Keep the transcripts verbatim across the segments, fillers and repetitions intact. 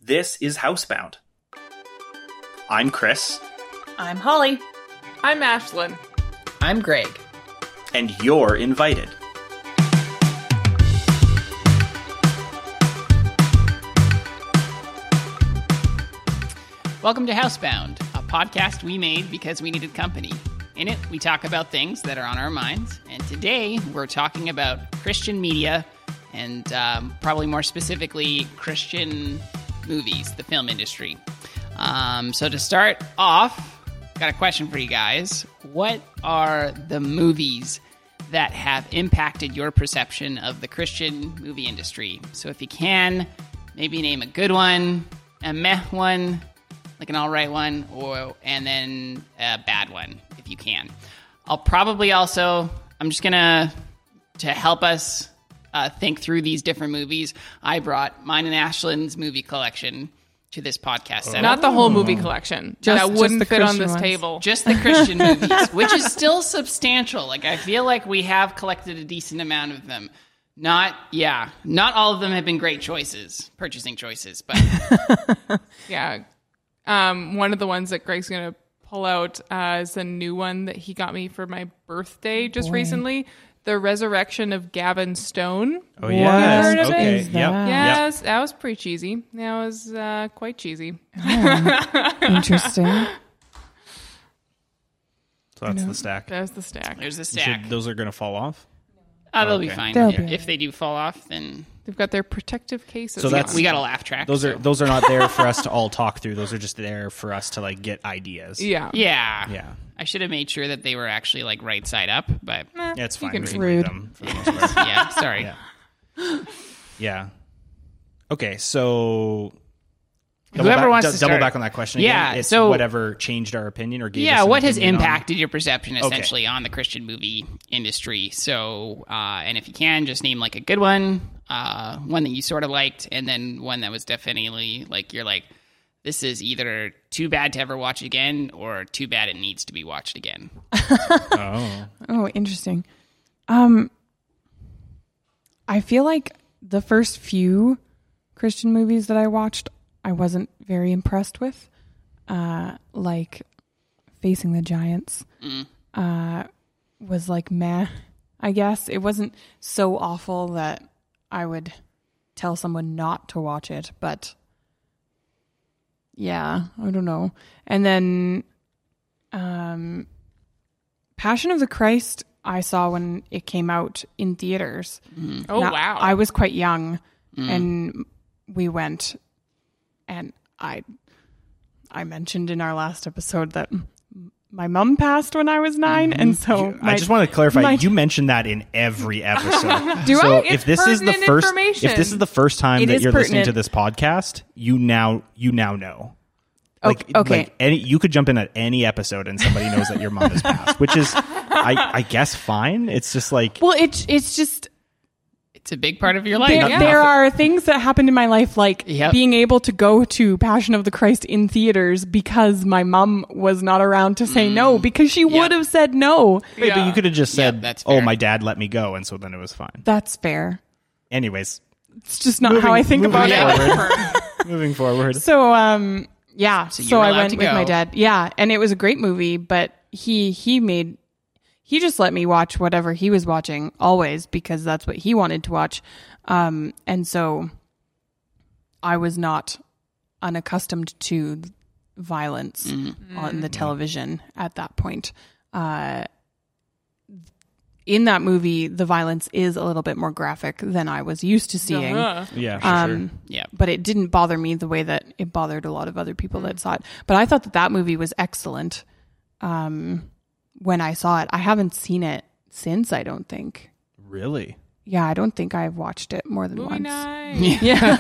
This is Housebound. I'm Chris. I'm Holly. I'm Ashlyn. I'm Greg. And you're invited. Welcome to Housebound, a podcast we made because we needed company. In it, we talk about things that are on our minds, and today we're talking about Christian media and um, probably more specifically Christian movies, the film industry. Um, so to start off, got a question for you guys. What are the movies that have impacted your perception of the Christian movie industry? So if you can, maybe name a good one, a meh one, like an all right one, or and then a bad one, if you can. I'll probably also, I'm just going to, to help us uh, think through these different movies, I brought mine and Ashlyn's movie collection to this podcast setup. Not the whole movie collection. Just- that just wouldn't the fit on Christian this ones. table. Just the Christian movies, which is still substantial. Like, I feel like we have collected a decent amount of them. Not, yeah, not all of them have been great choices, purchasing choices, but yeah. Um, one of the ones that Greg's going to pull out uh, is a new one that he got me for my birthday just Boy. recently. The Resurrection of Gavin Stone. Oh, What? yes. Heard of it? Okay. Is Yep. that- Yes, that was pretty cheesy. That was uh, quite cheesy. Interesting. So that's the stack. That was the stack. there's a You stack. should- those are going to fall off? Oh, they'll okay. be fine. They'll if, be if they do fall off, then They've got their protective cases. So we got, that's- we got a laugh track. Those are so- those are not there for us to all talk through. Those are just there for us to like get ideas. yeah. Yeah. Yeah. I should have made sure that they were actually like right side up, but Eh, Yeah, it's you fine. can We can read. read Rude. them for the most part. yeah, sorry. Yeah. Yeah. Okay, so double Whoever back, wants d- to double start. back on that question. Yeah, again. It's so- whatever changed our opinion or gave us Yeah, an what has opinion on- impacted your perception Okay. essentially on the Christian movie industry? So, uh, and if you can, just name like a good one, uh, one that you sort of liked, and then one that was definitely like you're like, this is either too bad to ever watch again or too bad it needs to be watched again. Oh. Oh, interesting. Um, I feel like the first few Christian movies that I watched, I wasn't very impressed with. Uh, like Facing the Giants Mm. uh, was like meh, I guess. It wasn't so awful that I would tell someone not to watch it, but yeah, I don't know. And then um, Passion of the Christ I saw when it came out in theaters. Oh, Now, wow. I was quite young, and we went, and I, I mentioned in our last episode that my mom passed when I was nine, and so my, I just want to clarify. my- You mentioned that in every episode. Do so I? if It's this is the pertinent first, information. if this is the first time It that is you're listening to pertinent. this podcast, you now you now know. Like, Okay, okay. like any, you could jump in at any episode and somebody knows that your mom has passed, which is, I, I guess, fine. It's just like, well, it's it's just It's a big part of your life. there, Yeah. there are things that happened in my life, like Yep. being able to go to Passion of the Christ in theaters because my mom was not around to say no, because she would have said no. wait, but Yeah. you could have just Yeah, said, that's "Oh, fair. my dad let me go," and so then it was fine. That's fair. Anyways, It's just not how I think moving about it. forward. moving forward. So, um, yeah. So So, you were I allowed went to with go. my dad. Yeah, and it was a great movie. But he he made he just let me watch whatever he was watching always because that's what he wanted to watch. Um, and so I was not unaccustomed to violence Mm-hmm. on the television at that point. Uh, in that movie, the violence is a little bit more graphic than I was used to seeing. Uh-huh. Yeah, for Um, sure. Yeah. but it didn't bother me the way that it bothered a lot of other people that saw it. But I thought that that movie was excellent um, when I saw it. I haven't seen it since, I don't think. Really? Yeah, I don't think I've watched it more than Movie once. night.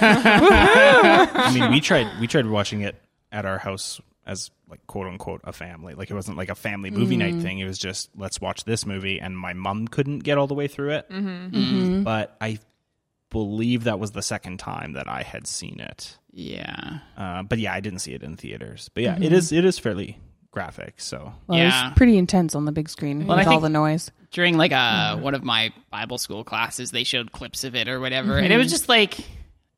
I mean, we tried we tried watching it at our house as like quote unquote a family. Like it wasn't like a family movie night thing. It was just let's watch this movie, and my mom couldn't get all the way through it. Mm-hmm. But I believe that was the second time that I had seen it. Yeah. Uh, but yeah, I didn't see it in theaters. But yeah, it is it is fairly graphic. So Well, it Yeah. was pretty intense on the big screen Well, with I all think- the noise. During like a one of my Bible school classes, they showed clips of it or whatever, and it was just like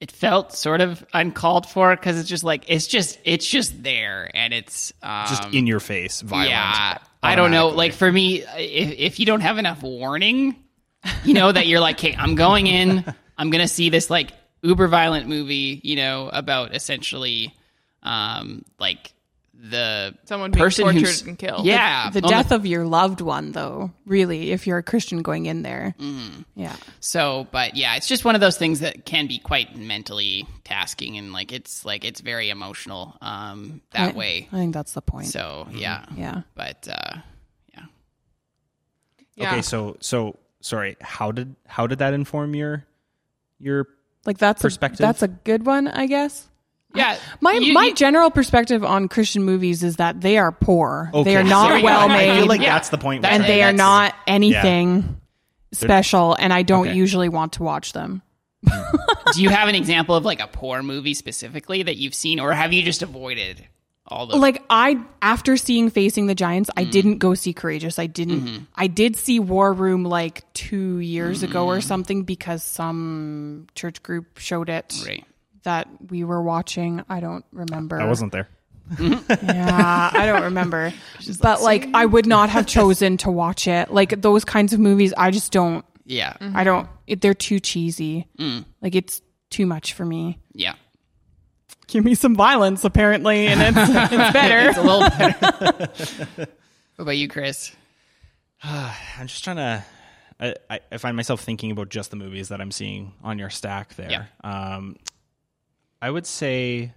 it felt sort of uncalled for because it's just like it's just it's just there and it's um, Just in your face, violent. yeah. I don't know. automatically. Like for me, if if you don't have enough warning, you know that you're like, hey, I'm going in, I'm gonna see this like uber violent movie, you know, about essentially, um, like the Someone being person tortured who's- and killed. Yeah, The on death of your loved one, though, really, if you're a Christian going in there. Mm. Yeah. So, but yeah, it's just one of those things that can be quite mentally tasking, and like it's like it's very emotional um, that I, way. I think that's the point. So yeah, yeah. but uh, yeah, Yeah. Okay, so so sorry. How did how did that inform your your Like that's Perspective? A, that's a good one, I guess. yeah. My you- my you- general perspective on Christian movies is that they are poor. Okay, They are there not you go. well I feel made, like Yeah. that's the point. That- where and I- they are that's- not anything special. And I don't Okay. usually want to watch them. do you have an example of like a poor movie specifically that you've seen, or have you just avoided all the Like I, after seeing Facing the Giants, I didn't go see Courageous. I didn't. Mm-hmm. I did see War Room like two years ago Mm-hmm. or something because some church group showed it right? that we were watching. I don't remember. I wasn't there. Yeah, I don't remember. But like, I would not have chosen to watch it. Like those kinds of movies, I just don't. Yeah, I don't. It, they're too cheesy. Like it's too much for me. yeah. Give me some violence, apparently, and it's it's better. It's a little better. What about you, Chris? I'm just trying to. I, I, I find myself thinking about just the movies that I'm seeing on your stack there. Yeah. Um, I would say.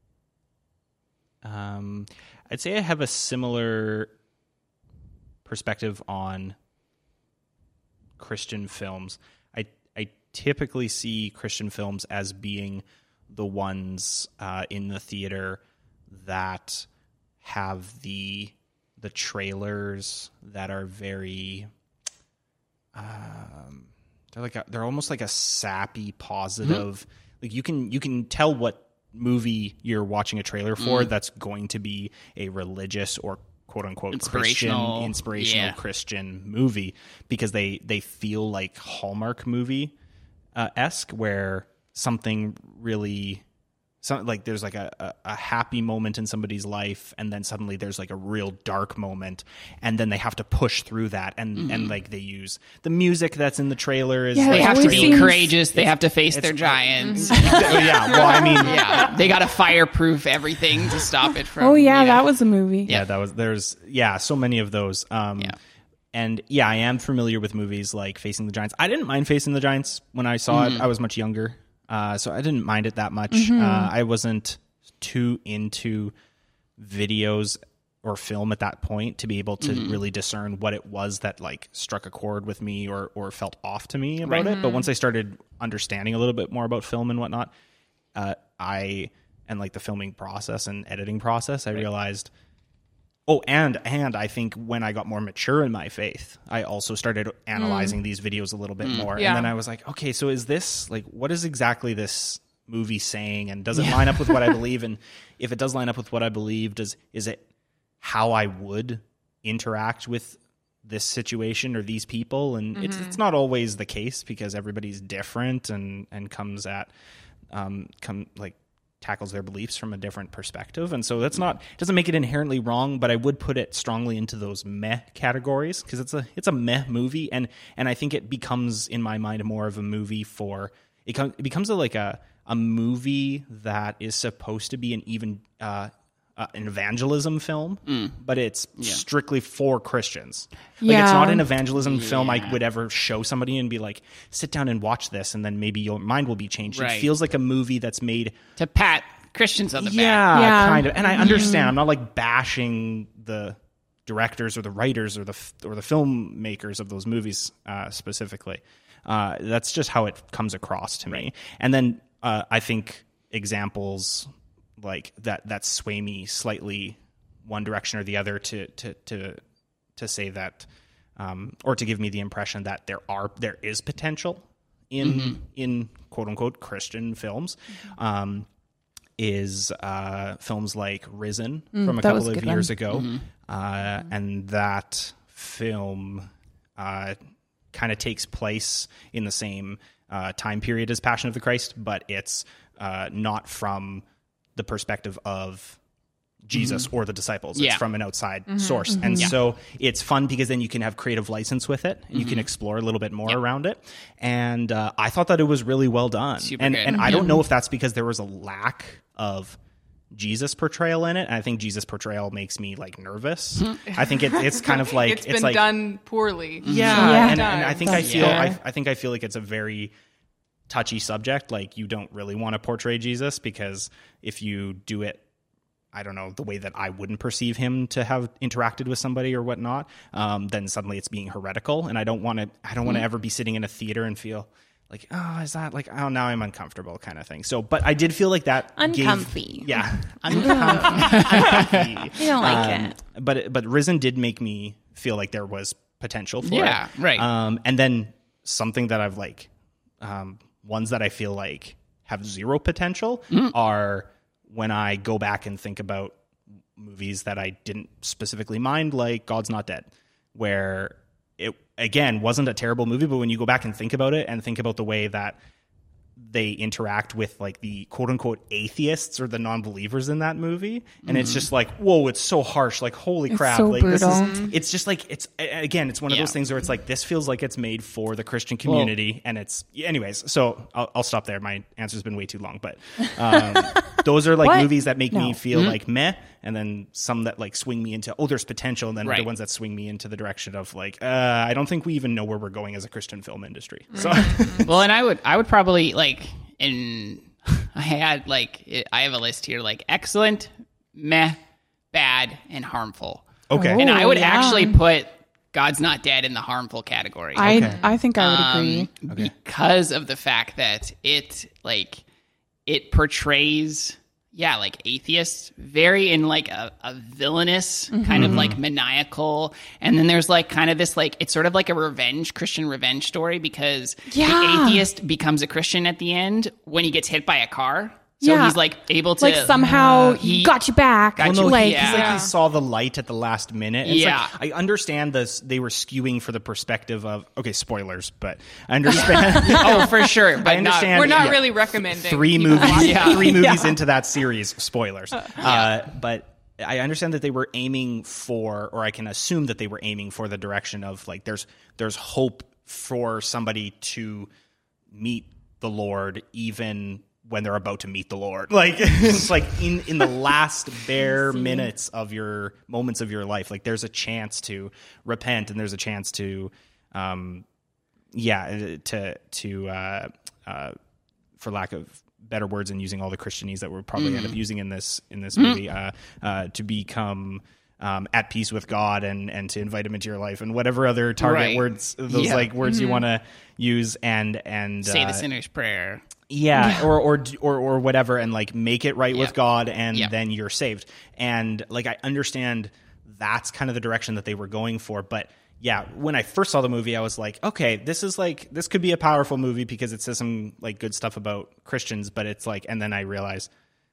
Um, I'd say I have a similar perspective on Christian films. I I typically see Christian films as being the ones uh, in the theater that have the the trailers that are very um, they're like a, they're almost like a sappy positive. Like you can you can tell what movie you're watching a trailer for that's going to be a religious or quote unquote Christian Inspirational. inspirational Yeah. Christian movie because they they feel like Hallmark movie uh, esque where something really some, like there's like a, a, a happy moment in somebody's life and then suddenly there's like a real dark moment and then they have to push through that and and like they use the music that's in the trailer is Yeah, They like, have to always be seems- courageous. They have to face their it's- giants. Oh, yeah well I mean yeah, they got to fireproof everything to stop it from. Oh yeah, you know. that was a movie. yeah that was there's yeah so many of those um Yeah. and yeah I am familiar with movies like Facing the Giants. I didn't mind Facing the Giants when I saw it. I was much younger, uh so I didn't mind it that much. uh I wasn't too into videos or film at that point to be able to really discern what it was that like struck a chord with me or or felt off to me about it. But once I started understanding a little bit more about film and whatnot, uh I and like the filming process and editing process, I realized Oh, and and I think when I got more mature in my faith, I also started analyzing these videos a little bit more. Yeah. And then I was like, okay, so is this like what is exactly this movie saying, and does it line up with what I believe? And if it does line up with what I believe, does is it how I would interact with this situation or these people? And it's it's not always the case because everybody's different and and comes at um come like tackles their beliefs from a different perspective. And so that's not doesn't make it inherently wrong, but I would put it strongly into those meh categories because it's a it's a meh movie, and and I think it becomes in my mind more of a movie for it, com- it becomes a, like a a movie that is supposed to be an even uh, uh, an evangelism film, but it's strictly for Christians. Like it's Yeah. not an evangelism film I would ever show somebody and be like, sit down and watch this, and then maybe your mind will be changed. Right. It feels like a movie that's made To pat Christians on the back. yeah, Yeah. kind of. And I understand. I'm not like bashing the directors or the writers or the f- or the filmmakers of those movies uh, specifically. Uh, that's just how it comes across to me. And then uh, I think examples like that that sway me slightly one direction or the other to to to to say that um, or to give me the impression that there are there is potential in Mm-hmm. in quote unquote Christian films. Um, is uh, films like Risen from a that was couple a of good years one. ago. Uh, and that film uh, kind of takes place in the same uh, time period as Passion of the Christ, but it's uh, not from the perspective of Jesus or the disciples. It's Yeah. from an outside source. And so it's fun because then you can have creative license with it. And you can explore a little bit more around it. And uh, I thought that it was really well done. Super and good. and I don't know if that's because there was a lack of Jesus portrayal in it. And I think Jesus portrayal makes me like nervous. I think it, it's kind of like it's been like done poorly. yeah, Yeah. And, and I think I That's feel fair. I, I think I feel like it's a very touchy subject. Like you don't really want to portray Jesus because if you do it, I don't know, the way that I wouldn't perceive him to have interacted with somebody or whatnot, um, then suddenly it's being heretical. And I don't want to, I don't want to ever be sitting in a theater and feel like, oh, is that like, oh, now I'm uncomfortable kind of thing. So, but I did feel like that. Uncomfy. Gave, yeah. Uncomfy. uncomfy. You don't like Um, it. But, but Risen did make me feel like there was potential for Yeah, it. right. Um, and then something that I've like, um, ones that I feel like have zero potential are when I go back and think about movies that I didn't specifically mind, like God's Not Dead, where it, again, wasn't a terrible movie, but when you go back and think about it and think about the way that they interact with like the quote unquote atheists or the non-believers in that movie. And it's just like, whoa, it's so harsh. Like, holy crap. so like this brutal. is, it's just like, it's a- again, it's one of Yeah. those things where it's like, this feels like it's made for the Christian community. and it's anyways, so I'll, I'll stop there. My answer's been way too long, but, um, those are like What? movies that make me No. feel like meh. And then some that like swing me into, oh, there's potential. And then Right. the ones that swing me into the direction of like, uh, I don't think we even know where we're going as a Christian film industry. So Well, and I would I would probably like in I had like it, I have a list here like excellent, meh, bad, and harmful. okay. Oh. And I would yeah. actually put God's Not Dead in the harmful category. I Okay. I think I would Um, agree. because of the fact that it like it portrays yeah like atheists very in like a, a villainous kind of like maniacal, and then there's like kind of this like it's sort of like a revenge Christian revenge story because Yeah. the atheist becomes a Christian at the end when he gets hit by a car, so Yeah. he's like able to Like somehow he- got you back. Got Well, you- no, like, he, he's like yeah. he saw the light at the last minute. And it's Yeah. like, I understand this. They were skewing for the perspective of okay, spoilers, but I understand. oh for sure, but I understand. not, We're not Yeah. really recommending three people movies, watch Yeah. three movies Yeah. into that series. Spoilers, uh, but I understand that they were aiming for, or I can assume that they were aiming for the direction of like there's there's hope for somebody to meet the Lord even when they're about to meet the Lord. Like it's like in, in the last bare minutes of your moments of your life, like there's a chance to repent and there's a chance to, um, yeah, to, to, uh, uh, for lack of better words and using all the Christianese that we'll probably end up using in this, in this movie, uh, uh, to become, um, at peace with God and, and to invite him into your life and whatever other target Right. words, those Yeah. like words you want to use and, and, say uh, the sinner's prayer. yeah, or or or or whatever, and like make it right with Yeah. God, and Yeah. then you're saved. And like I understand that's kind of the direction that they were going for, but yeah, when I first saw the movie, I was like, okay, this is like this could be a powerful movie because it says some like good stuff about Christians, but it's like, and then I realized,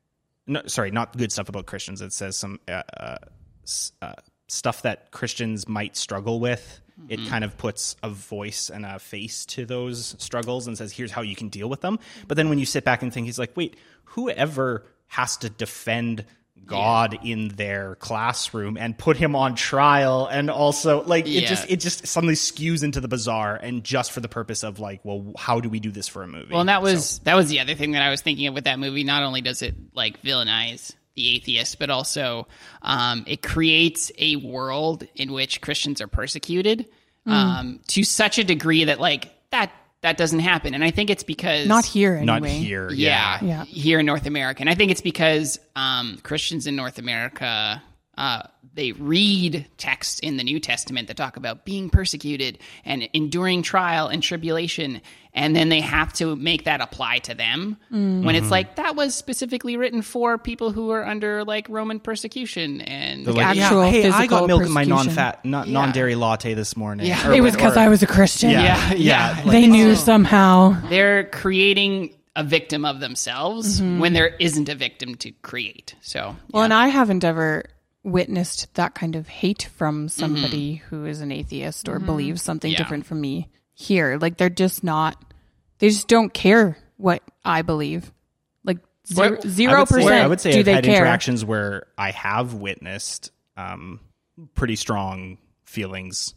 no, sorry, not good stuff about Christians. It says some uh, uh, s- uh, stuff that Christians might struggle with. It kind of puts a voice and a face to those struggles and says, here's how you can deal with them. But then when you sit back and think, he's like, wait, whoever has to defend God in their classroom and put him on trial and also like it Yeah. just it just suddenly skews into the bizarre and just for the purpose of like, well, how do we do this for a movie? Well, and that was So- that was the other thing that I was thinking of with that movie. Not only does it like villainize the atheist, but also um, it creates a world in which Christians are persecuted um, to such a degree that like that that doesn't happen. And I think it's because Not here anyway. not here. yeah, Yeah. here in North America. And I think it's because um, Christians in North America, uh, they read texts in the New Testament that talk about being persecuted and enduring trial and tribulation. And then they have to make that apply to them when it's like that was specifically written for people who are under like Roman persecution. And They're like, actual yeah, hey, I physical got milk in my persecution. non-fat, not Yeah. non-dairy latte this morning. Yeah. Or It was what- because or- I was a Christian. Yeah, Yeah, yeah. yeah. like- They knew somehow. they're creating a victim of themselves when there isn't a victim to create. So, Well, and I haven't ever witnessed that kind of hate from somebody who is an atheist or believes something Yeah. different from me here. Like they're just not they just don't care what I believe. Like zero, What- zero I would say, percent I would say do I've they had care. interactions where I have witnessed um, pretty strong feelings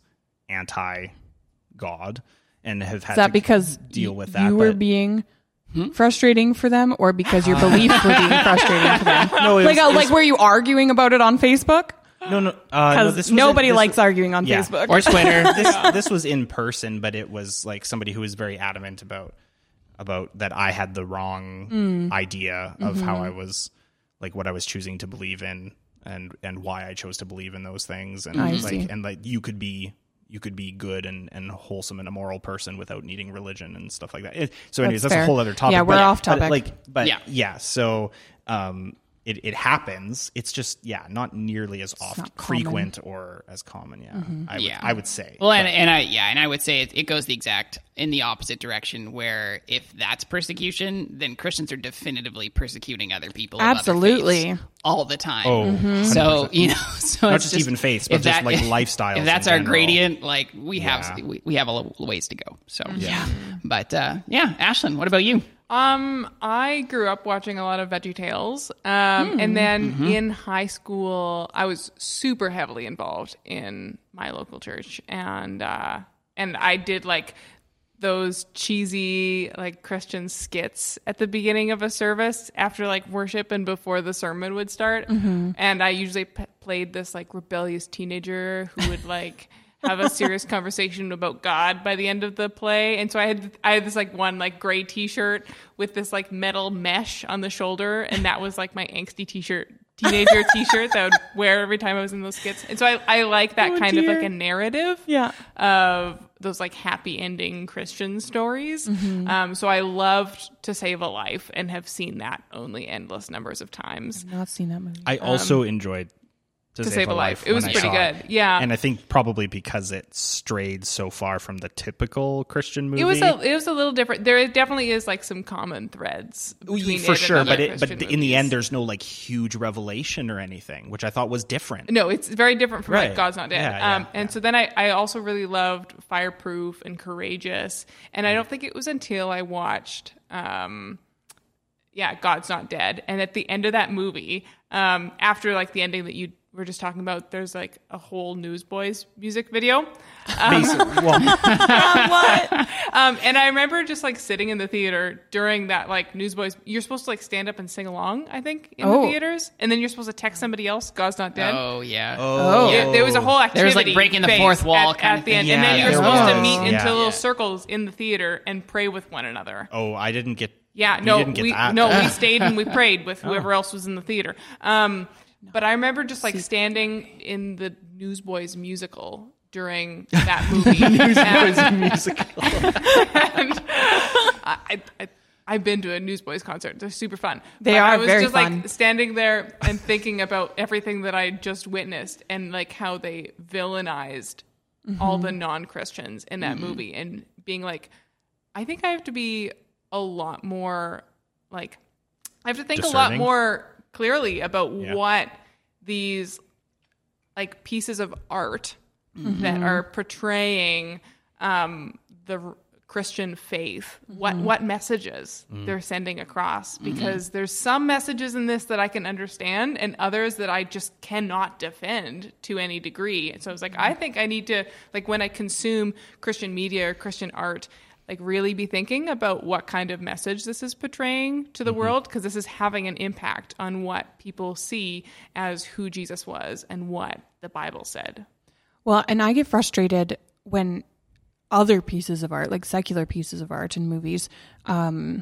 anti-God and have had Is that to because deal y- with that. you were but- being frustrating for them, or because your beliefs were being frustrating for them? No, it like, was- uh, it was- like, were you arguing about it on Facebook? no, no, uh, no, Because this was nobody a, this, likes arguing on yeah. Facebook. Or Twitter. this, this was in person, but it was like somebody who was very adamant about about that I had the wrong Mm. idea of Mm-hmm. how I was, like what I was choosing to believe in, and and why I chose to believe in those things, and I like see. and like you could be you could be good and, and wholesome and a moral person without needing religion and stuff like that. It, so, anyways, That's that's, fair. a whole other topic. Yeah, we're but- off but, topic. like, but Yeah. yeah, so. um It, it happens. It's just yeah, not nearly as often not common. frequent or as common. Yeah, I would, Yeah. I would say. Well, and, But- and I yeah, and I would say it, it goes the exact in the opposite direction. Where if that's persecution, then Christians are definitively persecuting other people. of other Absolutely. faiths all the time. Oh, Mm-hmm. so you know, so Not it's just even faiths, but if just, like, lifestyles If that's in our general. gradient, like we have Yeah. we, we have a little ways to go. So Yeah. but uh, yeah, Ashlyn, what about you? Um, I grew up watching a lot of VeggieTales, um, and then Mm-hmm. in high school, I was super heavily involved in my local church, and uh, and I did like those cheesy like Christian skits at the beginning of a service after like worship and before the sermon would start, and I usually p- played this like rebellious teenager who would like. have a serious conversation about God by the end of the play. And so I had I had this like one like gray t-shirt with this like metal mesh on the shoulder, and that was like my angsty t-shirt teenager t-shirt that I would wear every time I was in those skits. And so I, I like that Oh, kind of dear. like a narrative Yeah. of those like happy ending Christian stories. Mm-hmm. Um, so I loved To Save a Life and have seen that only endless numbers of times. Not seen that movie. I also enjoyed To, To Save, Save a a Life. Life. It was when I pretty saw good. Yeah. and I think probably because it strayed so far from the typical Christian movie. It was a it was a little different. There definitely is like some common threads between for it sure, and but other it, but Christian in the movies. end, there's no like huge revelation or anything, which I thought was different. No, it's very different from Right. like God's Not Dead. Yeah, yeah, um, and yeah. so then I, I also really loved Fireproof and Courageous. And I don't think it was until I watched, um, yeah, God's Not Dead. And at the end of that movie, um, after like the ending that you were just talking about, there's like a whole Newsboys music video. Basic- well, Um, and I remember just like sitting in the theater during that like Newsboys. You're supposed to like stand up and sing along, I think, in Oh. the theaters. And then you're supposed to text somebody else, God's Not Dead. Oh yeah. oh, Yeah, there was a whole activity. There was, like, breaking the phase fourth wall at, kind at of the thing. end, and then Yeah, you were there supposed to was. meet into Yeah. little Yeah. circles in the theater and pray with one another. oh, I didn't get. Yeah, we no, didn't get we that. no, we stayed and we prayed with whoever else was in the theater. Um, but I remember just like standing in the Newsboys musical during that movie. Newsboys musical. and I, I, I've been to a Newsboys concert. They're super fun. They But are I was very just fun. like standing there and thinking about everything that I just witnessed and like how they villainized all the non-Christians in that movie, and being like, I think I have to be a lot more like I have to think a lot Discerning? more clearly about Yeah. what these like pieces of art that are portraying um, the r- Christian faith, what what messages they're sending across, because there's some messages in this that I can understand and others that I just cannot defend to any degree. And so I was like, I think I need to, like, when I consume Christian media or Christian art, like really be thinking about what kind of message this is portraying to the world, because this is having an impact on what people see as who Jesus was and what the Bible said. Well, and I get frustrated when other pieces of art, like secular pieces of art and movies, um,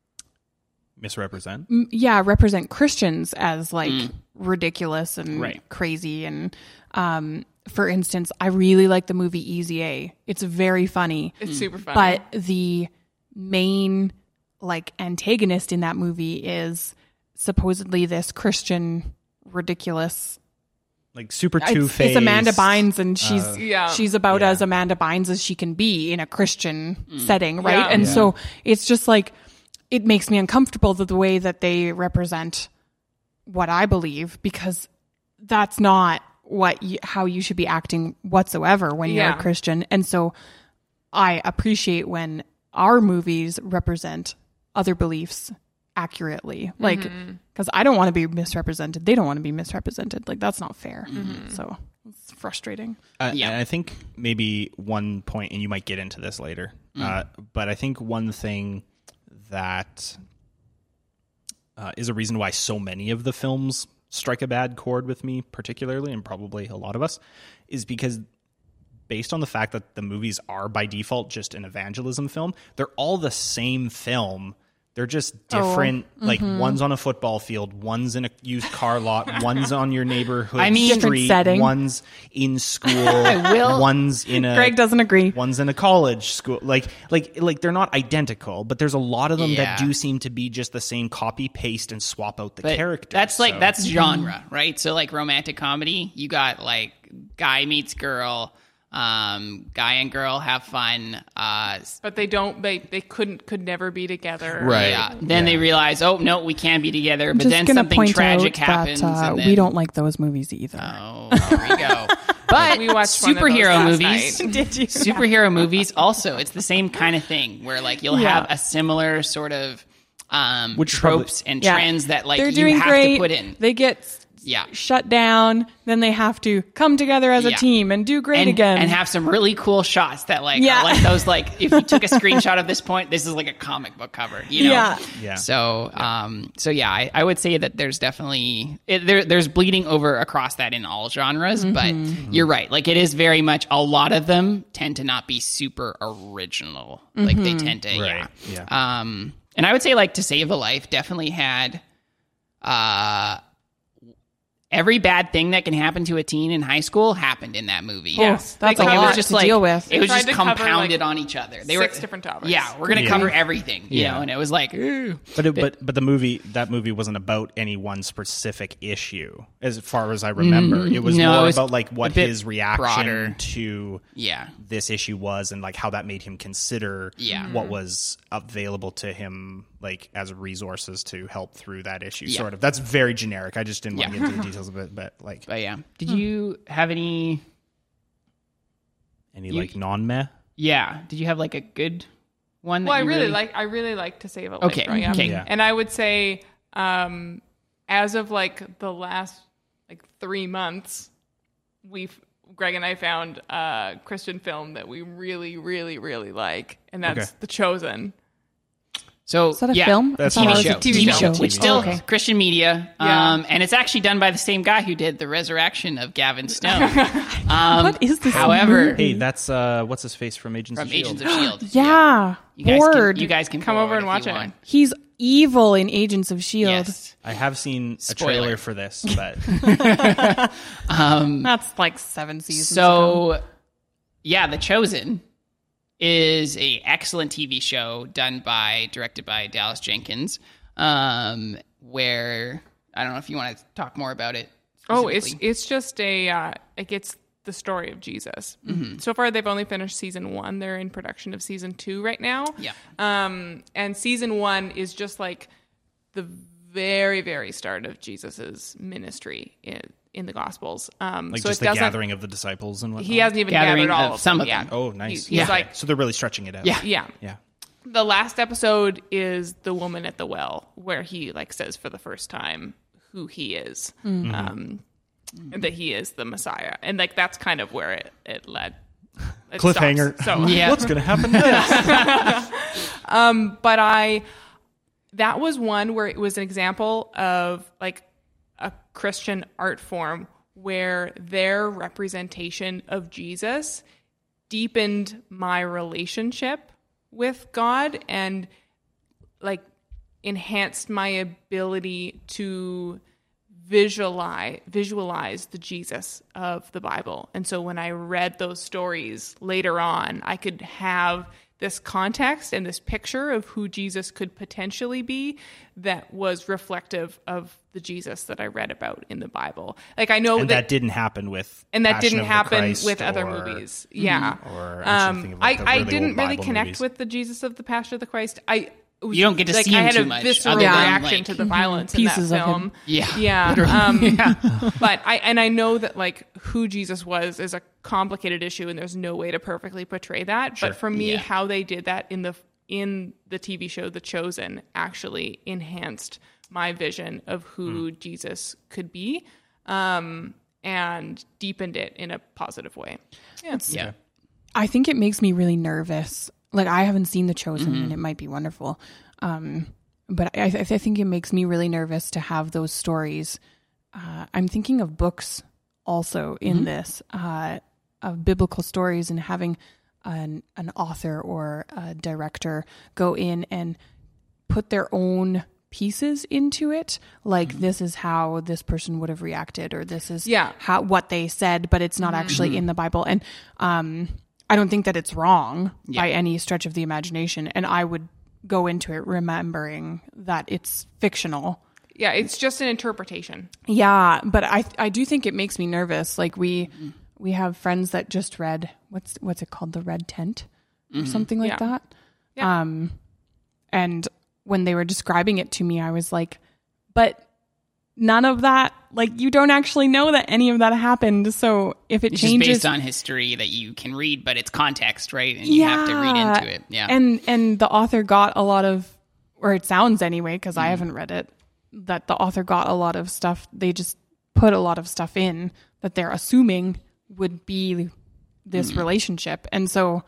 Misrepresent. m- yeah, represent Christians as like ridiculous and Right. crazy. And um, for instance, I really like the movie Easy A. It's very funny, It's super fun. but the main like antagonist in that movie is supposedly this Christian ridiculous. Like super It's, two it's faced. Amanda Bynes, and she's uh, Yeah. she's about yeah. as Amanda Bynes as she can be in a Christian setting, right? Yeah. And Yeah. so it's just like it makes me uncomfortable that the way that they represent what I believe, because that's not what you, how you should be acting whatsoever when you're Yeah. a Christian. And so I appreciate when our movies represent other beliefs accurately. Like, because I don't want to be misrepresented. They don't want to be misrepresented. Like, that's not fair. So it's frustrating. Uh, Yeah. And I think maybe one point, and you might get into this later, uh, but I think one thing that uh, is a reason why so many of the films strike a bad chord with me particularly, and probably a lot of us, is because based on the fact that the movies are by default just an evangelism film, they're all the same film. They're just different. Oh, like one's on a football field, one's in a used car lot, one's on your neighborhood I mean- Different street, setting. one's in school, will- one's in a Greg doesn't agree. one's in a college school. Like like like they're not identical, but there's a lot of them Yeah. that do seem to be just the same copy paste and swap out the But characters. That's like So- that's genre, right? So like romantic comedy, you got like guy meets girl, um, guy and girl have fun. Uh, But they don't. They they couldn't. Could never be together. Right. yeah. Then they realize, oh no, we can't be together. I'm But just then gonna something point tragic out happens. that uh, and then, we don't like those movies either. Oh, there we go. But We watched one of those superhero last movies. night. Did you? Superhero movies also, it's the same kind of thing where like you'll Yeah. have a similar sort of um, Which tropes probably- and Yeah. trends that like They're you doing have great. to put in. They get Yeah. shut down. Then they have to come together as a Yeah. team and do great and, again. and have some really cool shots that like Yeah. are like those like if you took a screenshot of this point, this is like a comic book cover, you know? Yeah. Yeah. So um so yeah, I, I would say that there's definitely it, there there's bleeding over across that in all genres, but you're right. Like it is very much a lot of them tend to not be super original. Like they tend to Right. yeah. Yeah. Um and I would say like To Save a Life definitely had uh every bad thing that can happen to a teen in high school happened in that movie. Yes. That's Like, a it lot was just to like- deal with. It was tried just to cover, compounded like, on each other. They six were different topics. Yeah, we're gonna Yeah. cover everything, you Yeah. know. And it was like, ooh. But it, but but the movie that movie wasn't about any one specific issue, as far as I remember. It was no, more it was about like a what bit his reaction broader. to yeah, this issue was, and like how that made him consider Yeah. what was available to him, like as resources to help through that issue. Yeah. Sort of. That's very generic. I just didn't want to Yeah. get into the details of it, but like but yeah. Did you have any? any you- like non meh. Yeah, did you have like a good one? That Well, I you really like. I really like To Save a Life. Okay, growing up. okay. Yeah. And I would say, um, as of like the last like three months, we've Greg and I found a Christian film that we really, really, really like, and that's Okay. The Chosen. So Is that a yeah, film? That's T V not- show, T V T V show. show, T V which show. still Oh, okay. Christian media, Yeah. um, and it's actually done by the same guy who did the resurrection of Gavin Stone. Um, What is this However, movie? Hey, that's uh, what's his face from Agents from of S H I E L D. Agents of Shield, Yeah. You guys, Word. can, you guys can Come go over and if watch you it. want. He's evil in Agents of S H I E L D. Yes. I have seen a Spoiler. trailer for this, but That's like seven seasons ago. So, yeah, The Chosen is a excellent T V show done by, directed by Dallas Jenkins, um, where I don't know if you want to talk more about it. Oh, it's specifically. it's just a uh, it gets the story of Jesus. Mm-hmm. So far, they've only finished season one. They're in production of season two right now. Yeah. Um, and season one is just like the very, very start of Jesus's ministry in in the Gospels. Um, like so just it the doesn't. gathering of the disciples and whatnot. He hasn't even Gathering gathered all of of some them of them. yet. Oh, nice. He- he's Okay. like So they're really stretching it out. Yeah. yeah. Yeah. The last episode is the woman at the well, where he like says for the first time who he is, um, and that he is the Messiah, and like that's kind of where it it led. It Cliffhanger. stops. So Yeah. What's going to happen next? but I that was one where it was an example of like a Christian art form where their representation of Jesus deepened my relationship with God and like enhanced my ability to visualize visualize the Jesus of the Bible. And so when I read those stories later on, I could have this context and this picture of who Jesus could potentially be that was reflective of the Jesus that I read about in the Bible. Like I know and that, that didn't happen with and that Passion didn't of the happen Christ with other or- movies. Yeah. Or I'm Um, thinking of I, like the I really didn't old really Bible connect movies. with the Jesus of the Passion of the Christ. I was- You don't get to like, see I him had too a much, visceral other than, reaction like, to the violence pieces in of that him. film. Yeah. Yeah. Um, but I and I know that like who Jesus was is a complicated issue, and there's no way to perfectly portray that. Sure. But for me, Yeah. how they did that in the in the T V show The Chosen actually enhanced my vision of who Mm. Jesus could be, um, and deepened it in a positive way. Yeah. Yeah. I think it makes me really nervous. Like, I haven't seen The Chosen, and it might be wonderful. Um, but I, I think it makes me really nervous to have those stories. Uh, I'm thinking of books also in Mm-hmm. this, uh, of biblical stories, and having an, an author or a director go in and put their own pieces into it. Like, Mm-hmm. this is how this person would have reacted, or this is Yeah. how what they said, but it's not actually in the Bible. And um, I don't think that it's wrong Yeah. by any stretch of the imagination. And I would go into it remembering that it's fictional. Yeah, it's just an interpretation. Yeah, but I I do think it makes me nervous. Like, we we have friends that just read what's what's it called, The Red Tent or something like Yeah. that. Yeah. Um, and when they were describing it to me, I was like, but none of that, like, you don't actually know that any of that happened. So if it It's changes, just based on history that you can read, but it's context, right? And you have to read into it. Yeah. And and the author got a lot of, or it sounds anyway, because I haven't read it, that the author got a lot of stuff. They just put a lot of stuff in that they're assuming would be this relationship. And so,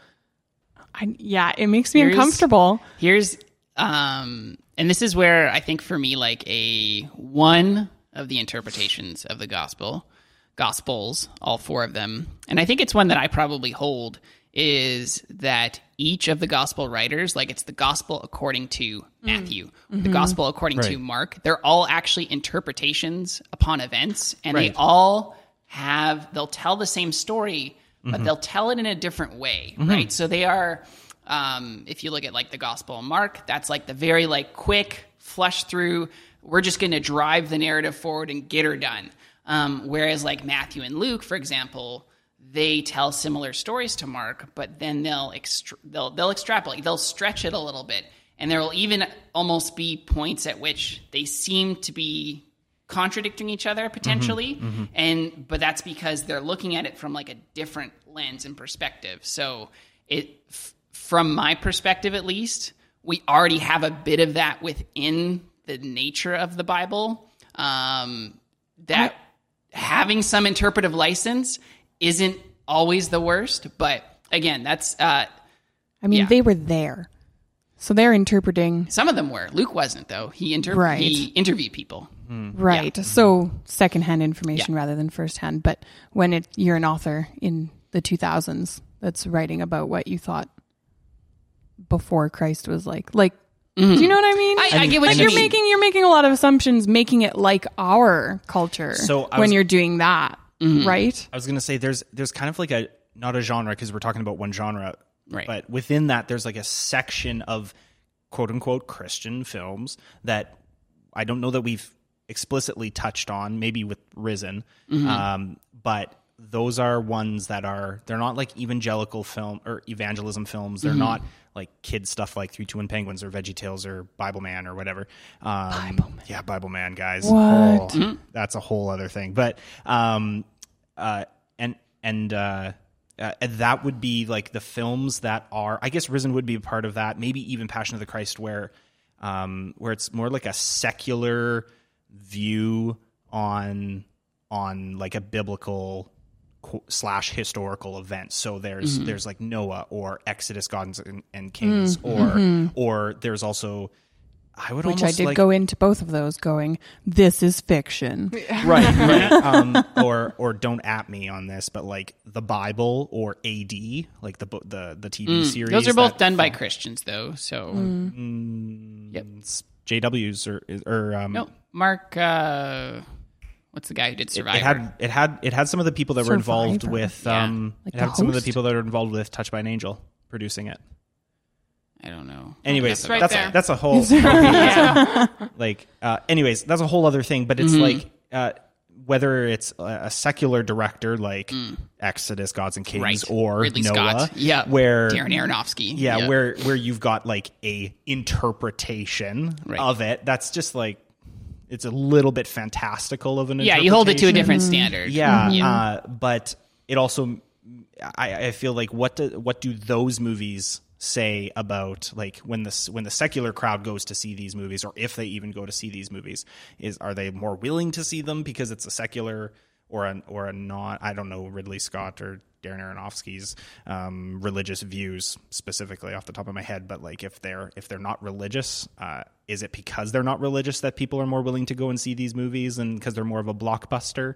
I yeah, it makes me Here's- uncomfortable. Here's, um, and this is where I think for me, like a one of the interpretations of the gospel, gospels, all four of them, and I think it's one that I probably hold, is that each of the gospel writers, like it's the gospel according to Matthew, the gospel according to Right. Mark, they're all actually interpretations upon events, and Right. they all have, they'll tell the same story, but they'll tell it in a different way, right? So they are, um, if you look at like the Gospel of Mark, that's like the very like quick flush through. We're just going to drive the narrative forward and get her done. Um, whereas like Matthew and Luke, for example, they tell similar stories to Mark, but then they'll extra- they'll they'll extrapolate, they'll stretch it a little bit, and there will even almost be points at which they seem to be contradicting each other potentially, and but that's because they're looking at it from like a different lens and perspective. So it f- from my perspective at least, we already have a bit of that within the nature of the Bible, um, that having some interpretive license isn't always the worst, but again, that's uh, I mean, yeah. they were there, so they're interpreting. some of them were. Luke wasn't though. He inter- Right. he interviewed people. Right. So secondhand information rather than firsthand. But when it, you're an author in the two thousands that's writing about what you thought before Christ was like, like, do you know what I mean? I- I get what like you you're mean. making, you're making a lot of assumptions, making it like our culture So I when was- you're doing that. Right. I was gonna say there's there's kind of like a not a genre because we're talking about one genre, Right. But within that, there's like a section of quote unquote Christian films that I don't know that we've explicitly touched on, maybe with Risen, um, but those are ones that are they're not like evangelical film or evangelism films. They're not like kid stuff like Three Two One Penguins or VeggieTales or Bible Man or whatever. Um, Bible Man. Yeah, Bible Man, guys. What? Oh, that's a whole other thing. But um, uh, and and uh, uh, and that would be like the films that are. I guess Risen would be a part of that. Maybe even Passion of the Christ, where um, where it's more like a secular view on on like a biblical qu- slash historical event. So there's Mm-hmm. there's like Noah or Exodus, Gods and, and Kings, Mm-hmm. or or there's also I would Which I almost did like, go into both of those going, this is fiction. right, right. Um, or or don't at me on this, but like the Bible or A D, like the bo- the the T V series. Mm. Those are both that- done by Christians though. So it's J W's or or um, no, Mark. Uh, what's the guy who did It, Survivor? it had it had it had some of the people that were involved Survivor. with Yeah. um Like it the had some of the host? people that are involved with Touched by an Angel producing it. I don't know. Anyways, It's right that's there. a, that's a whole yeah. like uh, anyways, that's a whole other thing. But it's like uh, whether it's a, a secular director like Exodus, Gods and Kings, Right. or Ridley Noah, Scott. Yeah. where Darren Aronofsky. yeah, where where you've got like a interpretation Right. of it. That's just like it's a little bit fantastical of an yeah, you hold it to a interpretation. different standard. Yeah, Yeah. Uh, but it also, I, I feel like what do what do those movies say about like when the when the secular crowd goes to see these movies, or if they even go to see these movies, is are they more willing to see them because it's a secular or a or a non I don't know Ridley Scott or Darren Aronofsky's um, religious views specifically off the top of my head, but like if they're if they're not religious, uh, is it because they're not religious that people are more willing to go and see these movies, and because they're more of a blockbuster?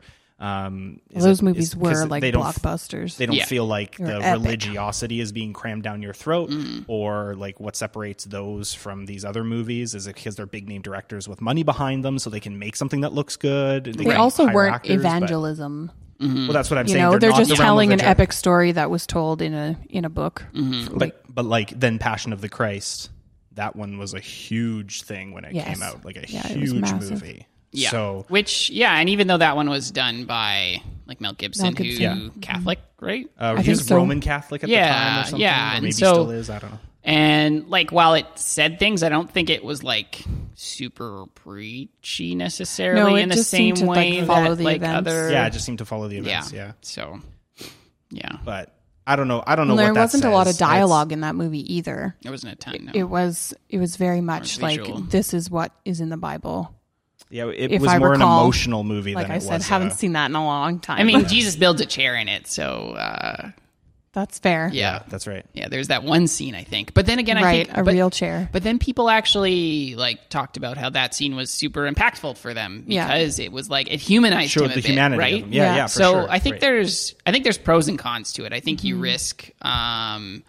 Um, well, those it, movies is, were like they don't, blockbusters. They don't Yeah. feel like They're the epic. religiosity is being crammed down your throat, Mm. or like what separates those from these other movies? Is it because they're big name directors with money behind them, so they can make something that looks good? They can also hire weren't actors, but- evangelism. Well, that's what I'm You saying. know, they're, they're not just the realm telling of an the- epic story that was told in a in a book. But but like then Passion of the Christ, that one was a huge thing when it Yes. came out, like a Yeah, it was huge massive. movie. Yeah. So Which, yeah, and even though that one was done by like Mel Gibson, Mel Gibson. Yeah. who Catholic, right? uh, I he was think so. Roman Catholic at Yeah, the time or something, yeah, or and maybe so- still is. I don't know. And like while it said things, I don't think it was like super preachy necessarily No, it in the just same seemed to, like, way follow that the like events. other Yeah, it just seemed to follow the yeah. events. Yeah, So yeah, but I don't know. I don't know. There what that wasn't a lot of says. dialogue in that movie either. there wasn't a ton. No. It was it was very much like visual. this is what is in the Bible. It's, yeah, it If was I more recall, an emotional movie Like than I it said, was. haven't uh, seen that in a long time. I mean, Jesus builds a chair in it, so uh, that's fair. yeah, yeah, that's right. yeah. There's that one scene, I think. But then again, I right, think a but, real chair. But then people actually like talked about how that scene was super impactful for them Yeah. because it was like it humanized Showed him a the bit, humanity right? of him. Yeah, Yeah. yeah, for so sure. I think Right. there's I think there's pros and cons to it. I think you risk um,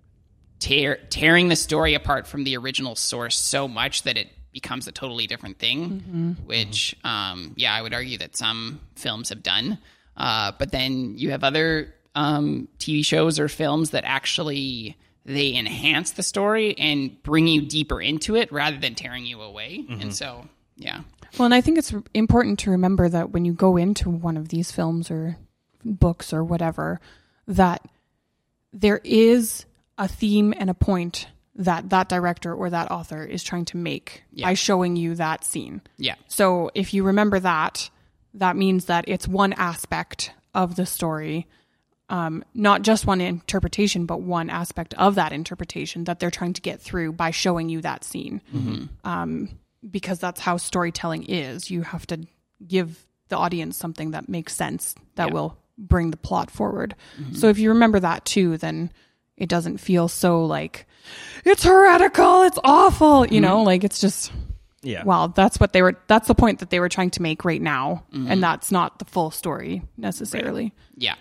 tear, tearing the story apart from the original source so much that it becomes a totally different thing, which um, yeah, I would argue that some films have done. Uh, but then you have other um, T V shows or films that actually they enhance the story and bring you deeper into it rather than tearing you away. And so yeah. Well, and I think it's important to remember that when you go into one of these films or books or whatever, that there is a theme and a point that that director or that author is trying to make Yeah. by showing you that scene. Yeah. So if you remember that, that means that it's one aspect of the story, um, not just one interpretation, but one aspect of that interpretation that they're trying to get through by showing you that scene. Um, because that's how storytelling is. You have to give the audience something that makes sense, that Yeah. will bring the plot forward. So if you remember that too, then it doesn't feel so like, it's heretical, it's awful, you know, like it's just... Yeah. Well, that's what they were. That's the point that they were trying to make right now, and that's not the full story necessarily. Yeah.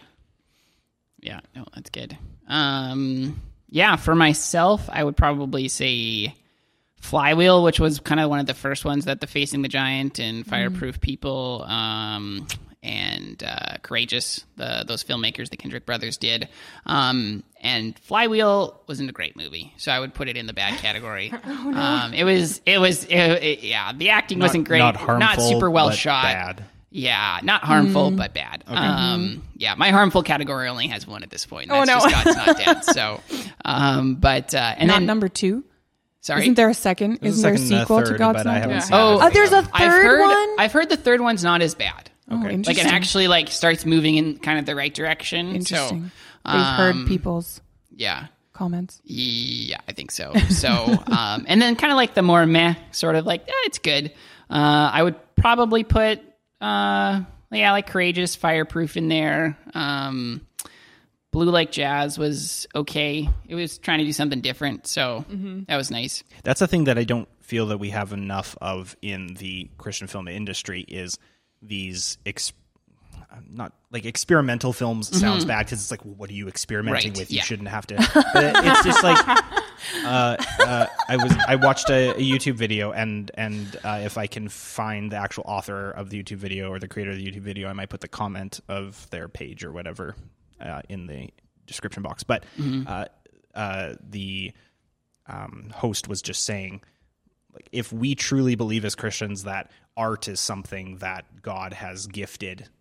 Yeah, no, that's good. Um, yeah, for myself, I would probably say Flywheel, which was kind of one of the first ones that the Facing the Giant and Fireproof people um, and uh, Courageous, the those filmmakers, the Kendrick brothers, did. Um, and Flywheel wasn't a great movie, so I would put it in the bad category. oh, no. um, it was, it was, it, it, yeah, the acting Not- wasn't great, not harmful, super well but shot. bad. Yeah, not harmful, but bad. Um, yeah, my harmful category only has one at this point. And Oh, that's no. just God's Not Dead. So, um, but uh, and Not then number two. sorry, Isn't there a second? There's a Isn't there a second and a sequel to third, God's but Not I haven't Dead? seen Oh, Oh, there's a I've third heard, one. I've heard the third one's not as bad. Oh, Okay. Like interesting. it actually like starts moving in kind of the right direction. Interesting. So, They've heard um, people's yeah. comments. Yeah, I think so. So, um, and then kind of like the more meh, sort of like, eh, it's good. Uh, I would probably put, uh, yeah, like Courageous, Fireproof in there. Um, Blue Like Jazz was okay. It was trying to do something different, so that was nice. That's a thing that I don't feel that we have enough of in the Christian film industry is these ex- not like experimental films sounds bad because it's like, well, what are you experimenting Right, with? yeah. You shouldn't have to. But it- it's just like uh, uh, I was I watched a, a YouTube video and and uh, if I can find the actual author of the YouTube video or the creator of the YouTube video, I might put the comment of their page or whatever uh, in the description box. But uh, uh, the um, host was just saying, like, if we truly believe as Christians that art is something that God has gifted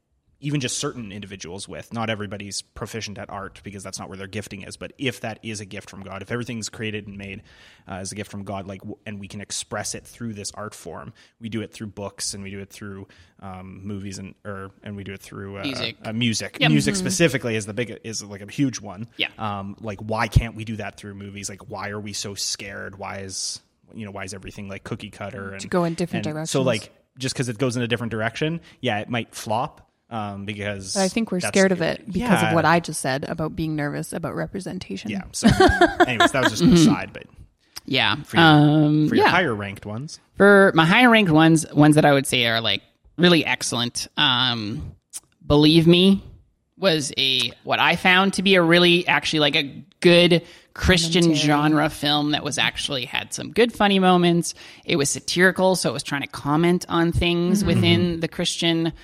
even just certain individuals with. Not everybody's proficient at art because that's not where their gifting is. But if that is a gift from God, if everything's created and made uh, as a gift from God, like, w- and we can express it through this art form, we do it through books and we do it through um, movies and or and we do it through uh, Music. Uh, music. Yep. Music Mm-hmm. specifically is the big is like a huge one. Yeah. Um, like, why can't we do that through movies? Like, why are we so scared? Why is you know why is everything like cookie cutter and To go in different and directions. So like just because it goes in a different direction, yeah, it might flop. Um, because But I think we're that's- scared of it because yeah. of what I just said about being nervous about representation. Yeah. So, anyways, that was just an aside, but Yeah. for your, um, for your yeah. higher ranked ones, For my higher ranked ones, ones that I would say are like really excellent. Um, Believe Me was a what I found to be a really actually like a good Christian Commentary. genre film that was actually had some good funny moments. It was satirical, so it was trying to comment on things within the Christian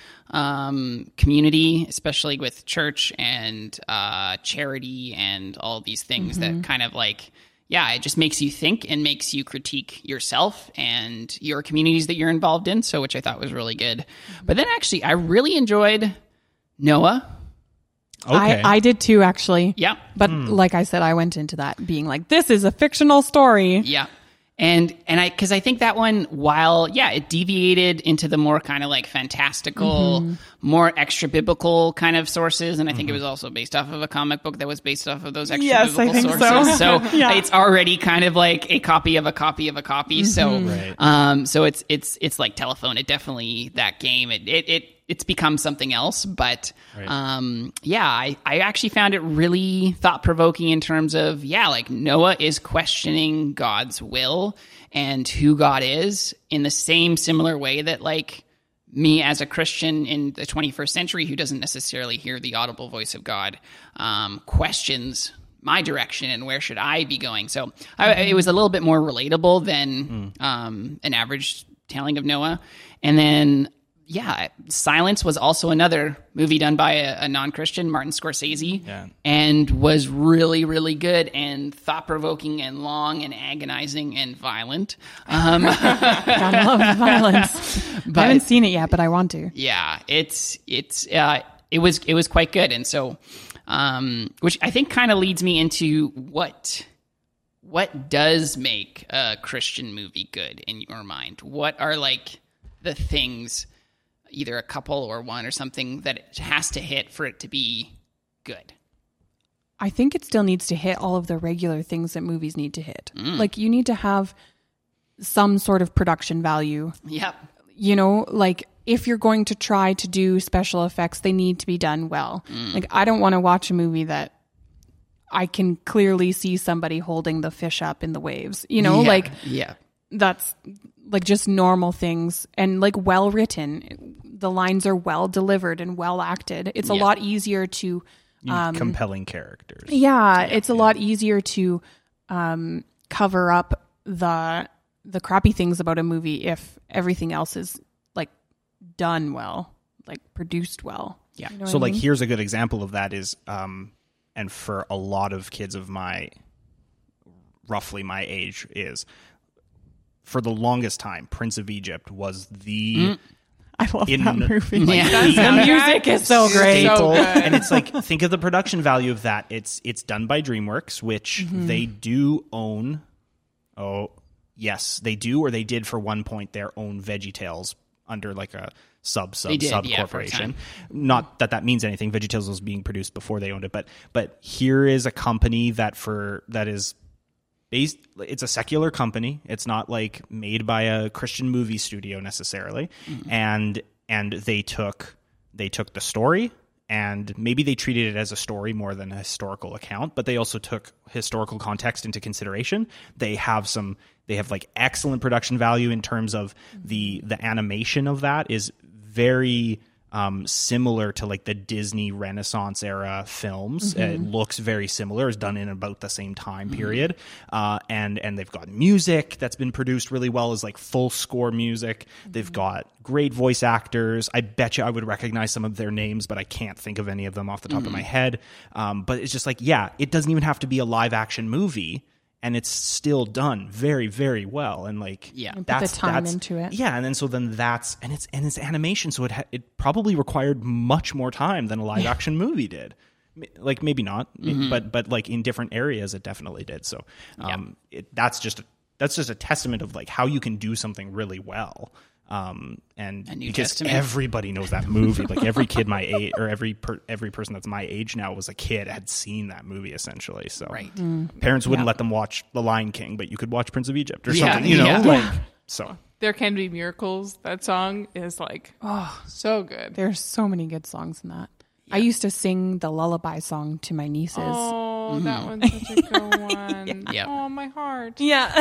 um, community, especially with church and uh, charity and all these things that kind of like, yeah, it just makes you think and makes you critique yourself and your communities that you're involved in. So, which I thought was really good. But then actually, I really enjoyed Noah. okay. I, I did too, actually. Yeah. But like I said, I went into that being like, this is a fictional story. Yeah. And and I because I think that one, while yeah, it deviated into the more kind of like fantastical, more extra biblical kind of sources, and I think it was also based off of a comic book that was based off of those extra Yes, I biblical think so. sources. So, Yeah. it's already kind of like a copy of a copy of a copy. So Right. um so it's it's it's like Telephone. It definitely that game. It it, it it's become something else, but Right. um, yeah, I, I actually found it really thought provoking in terms of, yeah, like Noah is questioning God's will and who God is in the same similar way that like me as a Christian in the twenty-first century who doesn't necessarily hear the audible voice of God um, questions my direction and where should I be going. So I, it was a little bit more relatable than um, an average telling of Noah. And then yeah, Silence was also another movie done by a, a non-Christian, Martin Scorsese, Yeah. and was really, really good and thought-provoking and long and agonizing and violent. Um, I love violence. I haven't seen it yet, but I want to. yeah, it's it's uh, it was it was quite good, and so um, which I think kind of leads me into what what does make a Christian movie good in your mind? What are like the things, either a couple or one or something, that it has to hit for it to be good? I think it still needs to hit all of the regular things that movies need to hit. Like, you need to have some sort of production value. Yep. You know, like, if you're going to try to do special effects, they need to be done well. Like, I don't want to watch a movie that I can clearly see somebody holding the fish up in the waves. You know, Yeah. like, yeah. that's like just normal things and like well written. The lines are well delivered and well acted. It's a Yeah. lot easier to You need compelling characters. yeah, it's a lot easier to um, cover up the the crappy things about a movie if everything else is like done well, like produced well. Yeah. You know So, what I like, mean? here's a good example of that is, um, and for a lot of kids of my, roughly my age, is for the longest time, Prince of Egypt was the I love in- that movie. like, Yeah. the The music is so great. So staple. good. And it's like, think of the production value of that. It's it's done by DreamWorks, which Mm-hmm. they do own. Oh, yes, they do, or they did for one point their own VeggieTales under like a sub sub They did, sub yeah, for a corporation. Not that that means anything. VeggieTales was being produced before they owned it, but but here is a company that for that is based. It's a secular company. It's not like made by a Christian movie studio necessarily, and and they took they took the story. And maybe they treated it as a story more than a historical account, but they also took historical context into consideration. They have some, they have like excellent production value in terms of the the animation of that is very um, similar to like the Disney Renaissance era films. It looks very similar. It's done in about the same time period, uh, and and they've got music that's been produced really well, as like full score music. They've got great voice actors. I bet you I would recognize some of their names, but I can't think of any of them off the top of my head. Um, but it's just like, yeah, it doesn't even have to be a live action movie. and it's still done very, very well. And like, Yeah. And put that's the time that's, into it. Yeah, and then so then that's and it's and it's animation, so it ha- it probably required much more time than a live action movie did. M- Like maybe not, Mm-hmm. but but like in different areas, it definitely did. So um, it, that's just that's just a testament of like how you can do something really well. Um, and A New because Testament. everybody knows that movie, like every kid my age or every per, every person that's my age now was a kid had seen that movie essentially. So Right. parents wouldn't Yeah. let them watch The Lion King, but you could watch Prince of Egypt or Yeah, something, you know, yeah. like so. There Can Be Miracles. That song is like Oh, so good. there's so many good songs in that. I used to sing the lullaby song to my nieces. Oh, that one's such a good one. Yep. Oh, my heart. Yeah.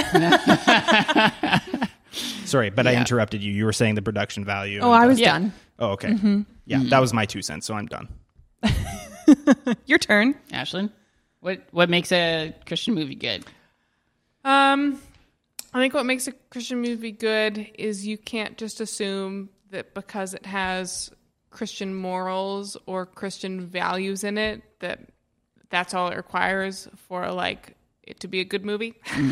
Sorry, but I Yeah. interrupted you. You were saying the production value. Oh, and, I uh, was Yeah. done. Oh, okay. Yeah, that was my two cents, so I'm done. Your turn. Ashlyn, what what makes a Christian movie good? Um, I think what makes a Christian movie good is you can't just assume that because it has Christian morals or Christian values in it that that's all it requires for like it to be a good movie.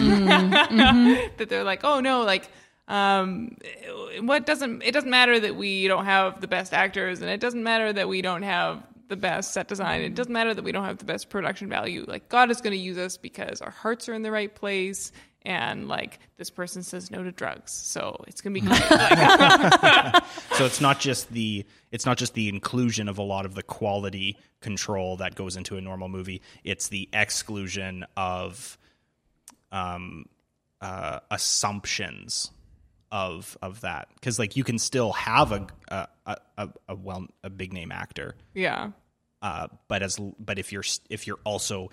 That they're like, oh no, like um, what doesn't it doesn't matter that we don't have the best actors, and it doesn't matter that we don't have the best set design. It doesn't matter that we don't have the best production value. Like God is going to use us because our hearts are in the right place. And like this person says no to drugs, so it's gonna be great. Like, So it's not just the it's not just the inclusion of a lot of the quality control that goes into a normal movie. It's the exclusion of um, uh, assumptions of of that, because like you can still have a a a, a well a big name actor, yeah, uh, but as but if you're if you're also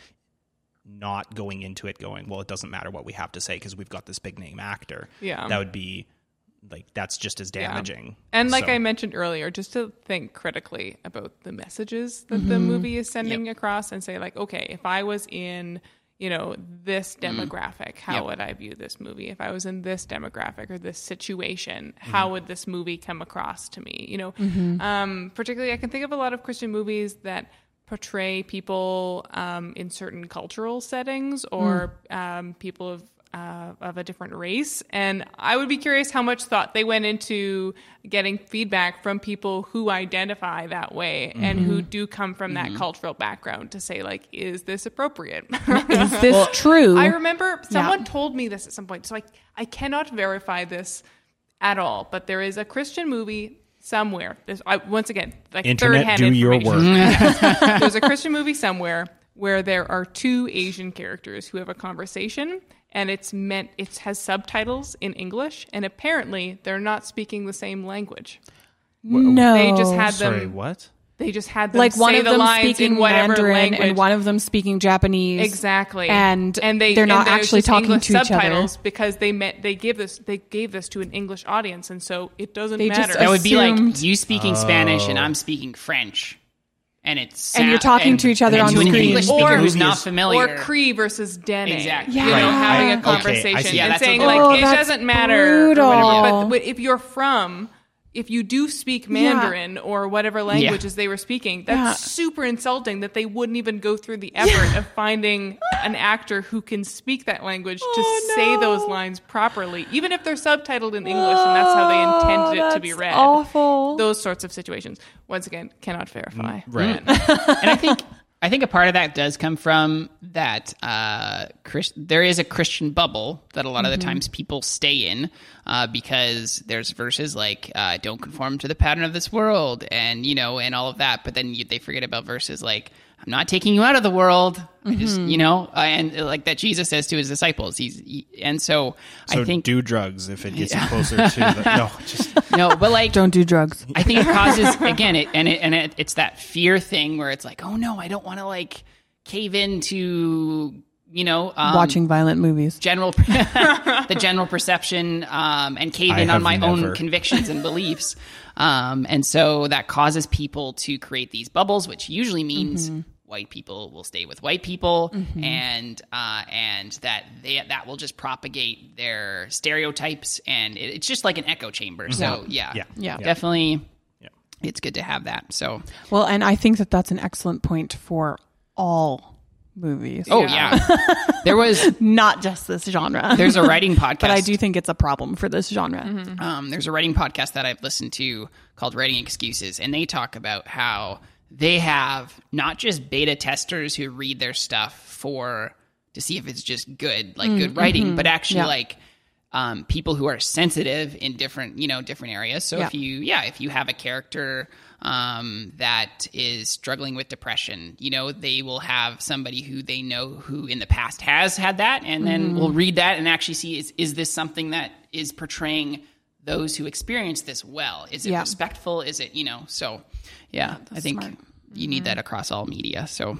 not going into it going, well, it doesn't matter what we have to say because we've got this big name actor. Yeah. That would be like, that's just as damaging. and like So- I mentioned earlier, just to think critically about the messages that the movie is sending across, and say like, okay, if I was in, you know, this demographic, how Yep. would I view this movie? If I was in this demographic or this situation, how would this movie come across to me? You know, um, particularly I can think of a lot of Christian movies that portray people um, in certain cultural settings or um, people of uh, of a different race, and I would be curious how much thought they went into getting feedback from people who identify that way and who do come from that cultural background to say like, is this appropriate? Is this true? I remember someone told me this at some point, so I I cannot verify this at all, but there is a Christian movie somewhere. There's, I, once again, like Internet, third-hand do your information. work. There's a Christian movie somewhere where there are two Asian characters who have a conversation, and it's meant it has subtitles in English, and apparently they're not speaking the same language. no. They just had them. Sorry, what? They just had them like one say of the them lines speaking in whatever Mandarin language. and one of them speaking Japanese. Exactly, And and they they're not and there's actually just talking English to each other. subtitles because they met they gave this they gave this to an English audience, and so it doesn't They just matter. That would be like Assumed. you speaking Spanish and I'm speaking French, and it's And you're talking to each other and on to an screen. English speaker Or- who's not Or familiar. or Cree versus Dene. Exactly. You know, Yeah. having Right. a Okay, conversation I see. Yeah, and that's saying a- like Oh, it that's doesn't matter. Or brutal. whatever. But, but if you're from, if you do speak Mandarin or whatever languages they were speaking, that's Yeah. super insulting that they wouldn't even go through the effort of finding an actor who can speak that language to Oh, say no. those lines properly, even if they're subtitled in English and that's how they intended it to be that's read. awful. Those sorts of situations. Once again, cannot verify. Right. and I think I think a part of that does come from that uh, Chris, there is a Christian bubble that a lot of the times people stay in uh, because there's verses like uh, "Don't conform to the pattern of this world" and you know and all of that, but then you, they forget about verses like "I'm not taking you out of the world," I just you know, uh, and uh, like that Jesus says to his disciples. He's he, and so, So I think do drugs if it gets you closer to the, no, just no, but like Don't do drugs. I think it causes again, it and it and it, it's that fear thing where it's like, oh no, I don't want to like cave into you know um, Watching violent movies. general the general perception um, and cave I in on have my never. own convictions and beliefs, um, and so that causes people to create these bubbles, which usually means. White people will stay with white people, and uh, and that they, that will just propagate their stereotypes, and it, it's just like an echo chamber. So yeah, Yeah. Yeah. definitely, Yeah. it's good to have that. So Well, and I think that that's an excellent point for all movies. Oh Yeah. yeah, there was Not just this genre. there's a writing podcast. but I do think it's a problem for this genre. Um, there's a writing podcast that I've listened to called Writing Excuses, and they talk about how they have not just beta testers who read their stuff for to see if it's just good, like good writing, but actually Yeah. like um, people who are sensitive in different, you know, different areas. So Yeah. if you, yeah, if you have a character um, that is struggling with depression, you know, they will have somebody who they know who in the past has had that, and then we'll read that and actually see is is this something that is portraying those who experience this well? Is it Yeah. respectful? Is it, you know, so yeah, I think smart. you need that across all media. So,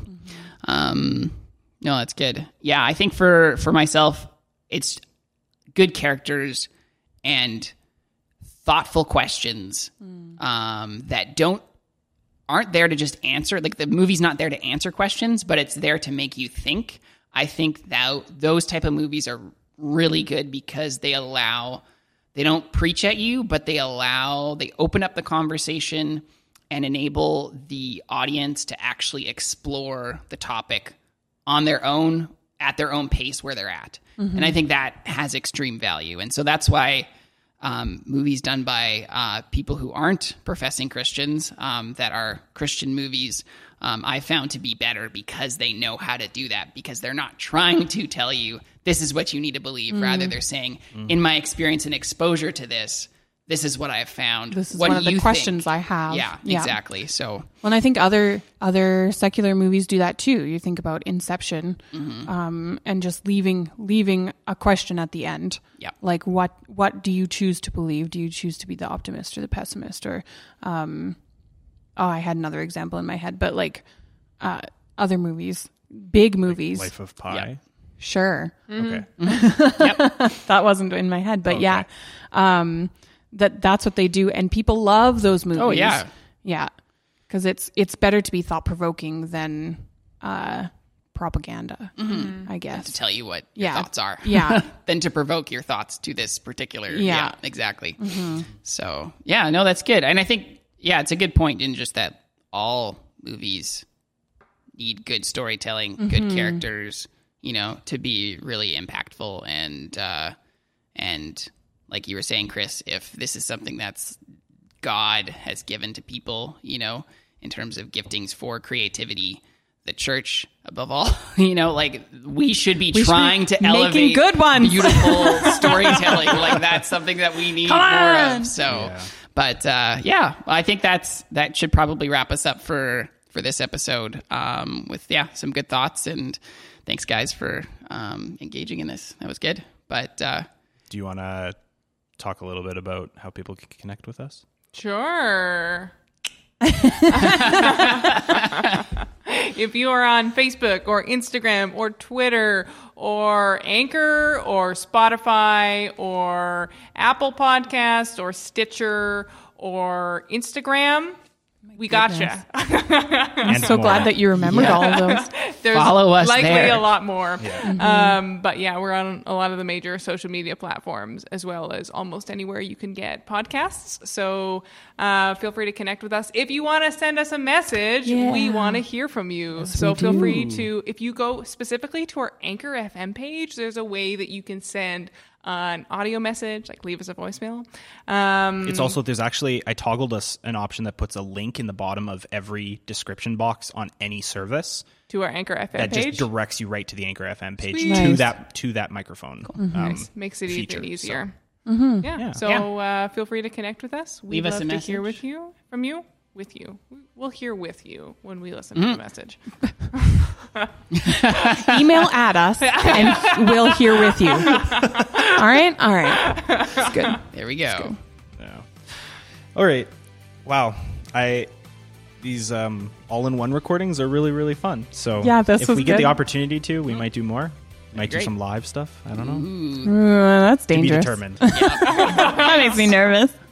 um, no, that's good. Yeah, I think for, for myself, it's good characters and thoughtful questions um, that don't aren't there to just answer. Like the movie's not there to answer questions, but it's there to make you think. I think that those type of movies are really good because they allow they don't preach at you, but they allow they open up the conversation and enable the audience to actually explore the topic on their own, at their own pace where they're at. And I think that has extreme value. And so that's why um, movies done by uh, people who aren't professing Christians, um, that are Christian movies, um, I found to be better because they know how to do that, because they're not trying to tell you this is what you need to believe. Rather, they're saying, in my experience and exposure to this, this is what I have found. This is What one do of the you questions think? I have. Yeah, exactly. So Well, and I think other other secular movies do that too. You think about Inception, um, and just leaving leaving a question at the end. Yep. Like what what do you choose to believe? Do you choose to be the optimist or the pessimist? Or um, oh, I had another example in my head, but like uh, other movies, big movies, Life of Pi. Yeah. sure. Okay. That wasn't in my head, but Okay. yeah, um, that that's what they do, and people love those movies. Oh, yeah. yeah, because it's it's better to be thought provoking than uh, propaganda, I guess. to tell you what your Yeah. thoughts are. Yeah. Than to provoke your thoughts to this particular. Yeah, Yeah. exactly. So, yeah, no, that's good. And I think, yeah, it's a good point in just that all movies need good storytelling, good characters, you know, to be really impactful. And, uh, and like you were saying, Chris, if this is something that's God has given to people, you know, in terms of giftings for creativity, the church above all, you know, like we should be should be trying to making elevate good ones. beautiful storytelling. Like that's something that we need Come more on. of. So, Yeah. but uh, yeah, I think that's that should probably wrap us up for for this episode. Um, with yeah, some good thoughts, and thanks guys for um, engaging in this. That was good. But uh, Do you want to talk a little bit about how people can connect with us? Sure. If you are on Facebook or Instagram or Twitter or Anchor or Spotify or Apple Podcast or Stitcher or Instagram, we gotcha. I'm so glad that you remembered all of those. There's Follow us likely there. a lot more. Yeah. Um, but yeah, we're on a lot of the major social media platforms as well as almost anywhere you can get podcasts. So uh, feel free to connect with us. If you want to send us a message, Yeah. we want to hear from you. so we feel do. free to, if you go specifically to our Anchor F M page, there's a way that you can send an audio message, like leave us a voicemail. Um, It's also, there's actually, I toggled us an option that puts a link in the bottom of every description box on any service to our Anchor F M that page. just directs you right to the Anchor F M page Sweet. to Nice. that to that microphone. Um, Makes it feature, even easier. so. Yeah. Yeah. So Uh, feel free to connect with us. We'd Leave us love a to hear message. with you, from you, with you. We'll hear with you when we listen to the message. Email at us, and we'll hear with you. All right, all right, it's good. there we go. Yeah. All right. Wow. I these um, all-in-one recordings are really really fun. So Yeah, this if was we get the good. opportunity to, we might do more. Might do great. some live stuff. I don't know. Uh, that's To be dangerous. determined. That makes me nervous.